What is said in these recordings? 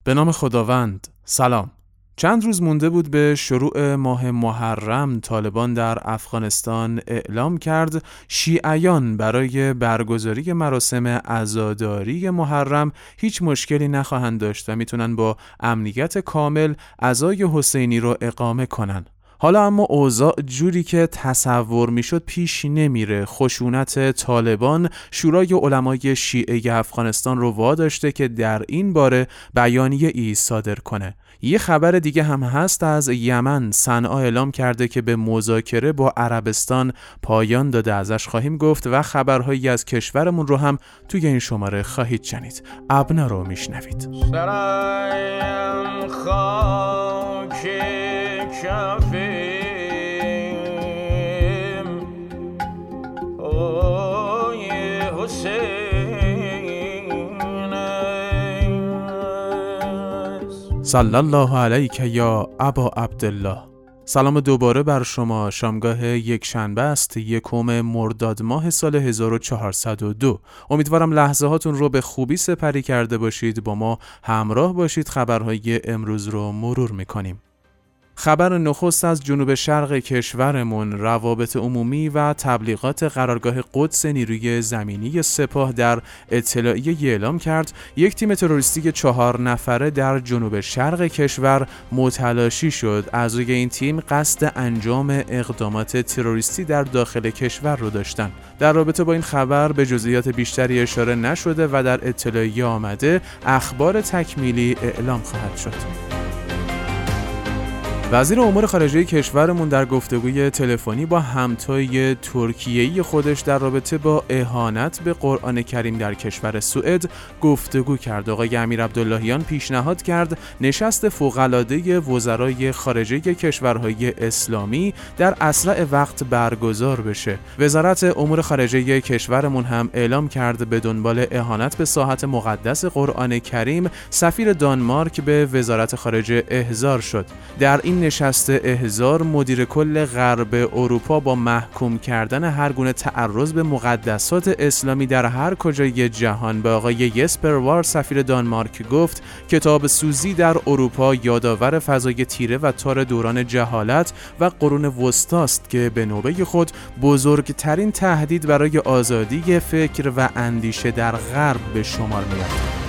به نام خداوند. سلام. چند روز مونده بود به شروع ماه محرم، طالبان در افغانستان اعلام کرد شیعیان برای برگزاری مراسم عزاداری محرم هیچ مشکلی نخواهند داشت و میتونن با امنیت کامل عزای حسینی رو اقامه کنن. حالا اما اوضاع جوری که تصور میشد پیش نمیره. خشونت طالبان شورای علمای شیعه افغانستان رو واداشته که در این باره بیانیه ای صادر کنه. یه خبر دیگه هم هست از یمن. صنعا اعلام کرده که به مذاکره با عربستان پایان داده. ازش خواهیم گفت و خبرهایی از کشورمون رو هم توی این شماره خواهید شنید. ابنا رو میشنوید. سرایم خاک کفیم اوی حسین است. صلی الله علیک یا ابا عبدالله. سلام دوباره بر شما. شامگاه یک شنبه است، 1 مرداد ماه سال 1402. امیدوارم لحظه هاتون رو به خوبی سپری کرده باشید. با ما همراه باشید. خبرهای امروز رو مرور میکنیم. خبر نخست از جنوب شرق کشورمون. روابط عمومی و تبلیغات قرارگاه قدس نیروی زمینی سپاه در اطلاعیه اعلام کرد یک تیم تروریستی 4 نفره در جنوب شرق کشور متلاشی شد. اعضای این تیم قصد انجام اقدامات تروریستی در داخل کشور رو داشتن. در رابطه با این خبر به جزئیات بیشتری اشاره نشده و در اطلاعیه آمده اخبار تکمیلی اعلام خواهد شد. وزیر امور خارجه کشورمون در گفتگوی تلفنی با همتای ترکیه‌ای خودش در رابطه با اهانت به قرآن کریم در کشور سوئد گفتگو کرد. آقای امیر عبداللهیان پیشنهاد کرد نشست فوق‌العاده وزرای خارجه کشورهای اسلامی در اسرع وقت برگزار بشه. وزارت امور خارجه کشورمون هم اعلام کرد به دنبال اهانت به ساحت مقدس قرآن کریم سفیر دانمارک به وزارت خارجه احضار شد. در این نشست احضار مدیر کل غرب اروپا با محکوم کردن هر گونه تعرض به مقدسات اسلامی در هر کجای جهان به آقای یسپر وار سفیر دانمارک گفت کتاب سوزی در اروپا یادآور فضای تیره و تار دوران جهالت و قرون وسطی است که به نوبه خود بزرگترین تهدید برای آزادی فکر و اندیشه در غرب به شمار می‌آید.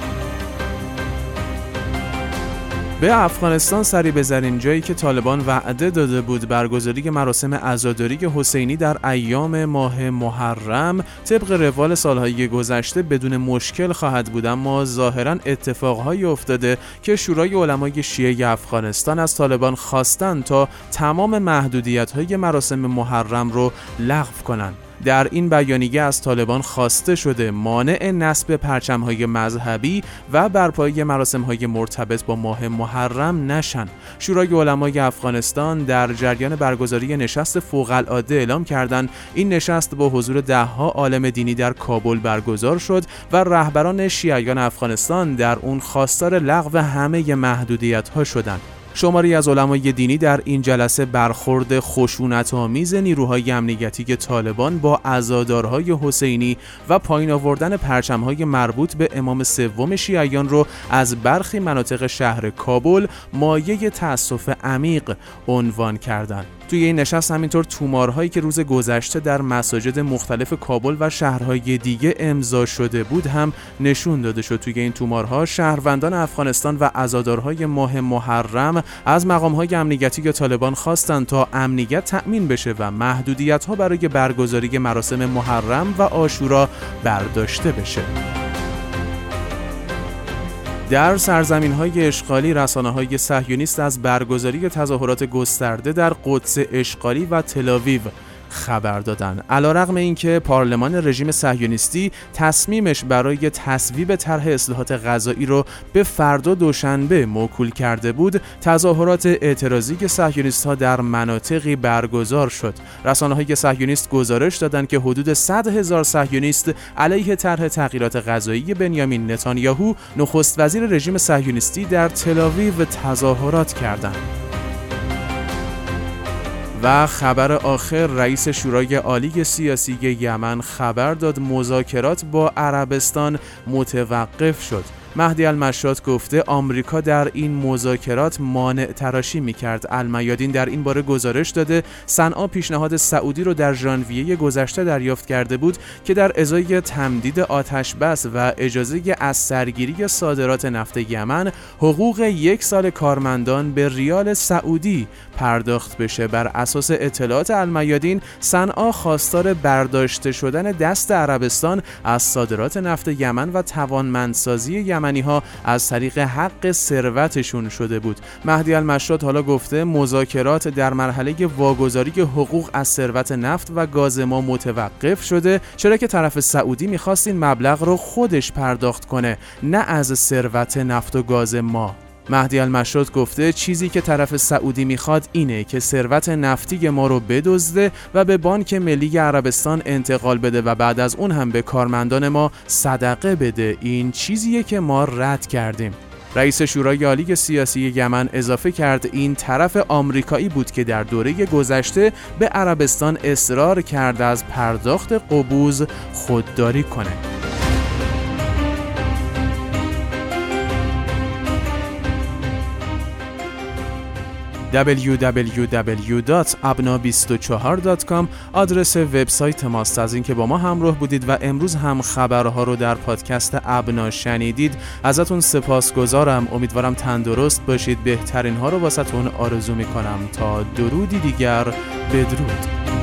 به افغانستان سری بزنیم. جایی که طالبان وعده داده بود برگزاری مراسم عزاداری حسینی در ایام ماه محرم طبق روال سالهای گذشته بدون مشکل خواهد بود، اما ظاهراً اتفاقهایی افتاده که شورای علمای شیعه افغانستان از طالبان خواستند تا تمام محدودیت‌های مراسم محرم رو لغو کنند. در این بیانیه از طالبان خواسته شده مانع نصب پرچم‌های مذهبی و برپایی مراسم‌های مرتبط با ماه محرم نشن. شورای علمای افغانستان در جریان برگزاری نشست فوق‌العاده اعلام کردند این نشست با حضور ده‌ها عالم دینی در کابل برگزار شد و رهبران شیعیان افغانستان در اون خواستار لغو همه محدودیت‌ها شدند. شماری از علمای دینی در این جلسه برخورد خشونت‌آمیز نیروهای امنیتی طالبان با عزادارهای حسینی و پایین آوردن پرچم‌های مربوط به امام سوم شیعیان رو از برخی مناطق شهر کابل مایه تأسف عمیق عنوان کردند. توی این نشست همینطور تومارهایی که روز گذشته در مساجد مختلف کابل و شهرهای دیگه امضا شده بود هم نشون داده شد. توی این تومارها شهروندان افغانستان و عزادارهای ماه محرم از مقامهای امنیتی طالبان خواستند تا امنیت تأمین بشه و محدودیت‌ها برای برگزاری مراسم محرم و عاشورا برداشته بشه. در سرزمین‌های اشغالی رسانه‌های صهیونیست از برگزاری تظاهرات گسترده در قدس اشغالی و تل‌آویو خبر دادن. علیرغم اینکه پارلمان رژیم صهیونیستی تصمیمش برای تصویب طرح اصلاحات غذایی رو به فردا دوشنبه موکول کرده بود، تظاهرات اعتراضی صهیونیست‌ها در مناطقی برگزار شد. رسانه‌های صهیونیست گزارش دادند که حدود 100,000 صهیونیست علیه طرح تغییرات غذایی بنیامین نتانیاهو نخست وزیر رژیم صهیونیستی در تل‌آویو تظاهرات کردند. و خبر آخر، رئیس شورای عالی سیاسی یمن خبر داد مذاکرات با عربستان متوقف شد. مهدی المشاط گفته آمریکا در این مذاکرات مانع تراشی می‌کرد. المیادین در این باره گزارش داده صنعا پیشنهاد سعودی رو در ژانویه گذشته دریافت کرده بود که در ازای تمدید آتش بس و اجازه از سرگیری صادرات نفت یمن حقوق 1 سال کارمندان به ریال سعودی پرداخت بشه. بر اساس اطلاعات المیادین صنعا خواستار برداشته شدن دست عربستان از صادرات نفت یمن و توانمندسازی یمنی‌ها از طریق حق ثروتشون شده بود. مهدی المشاط حالا گفته مذاکرات در مرحله واگذاری حقوق از ثروت نفت و گاز ما متوقف شده، چرا که طرف سعودی می‌خواست این مبلغ رو خودش پرداخت کنه، نه از ثروت نفت و گاز ما. مهدی المشاط گفته چیزی که طرف سعودی میخواد اینه که ثروت نفتی ما رو بدزده و به بانک ملی عربستان انتقال بده و بعد از اون هم به کارمندان ما صدقه بده. این چیزیه که ما رد کردیم. رئیس شورای عالی سیاسی یمن اضافه کرد این طرف آمریکایی بود که در دوره گذشته به عربستان اصرار کرد از پرداخت قبوز خودداری کنه. www.abna24.com آدرس وبسایت ماست. از اینکه با ما همراه بودید و امروز هم خبرها رو در پادکست ابنا شنیدید ازتون سپاسگزارم. امیدوارم تندرست باشید. بهترین ها رو واسهتون آرزو میکنم. تا درودی دیگر، بدرود.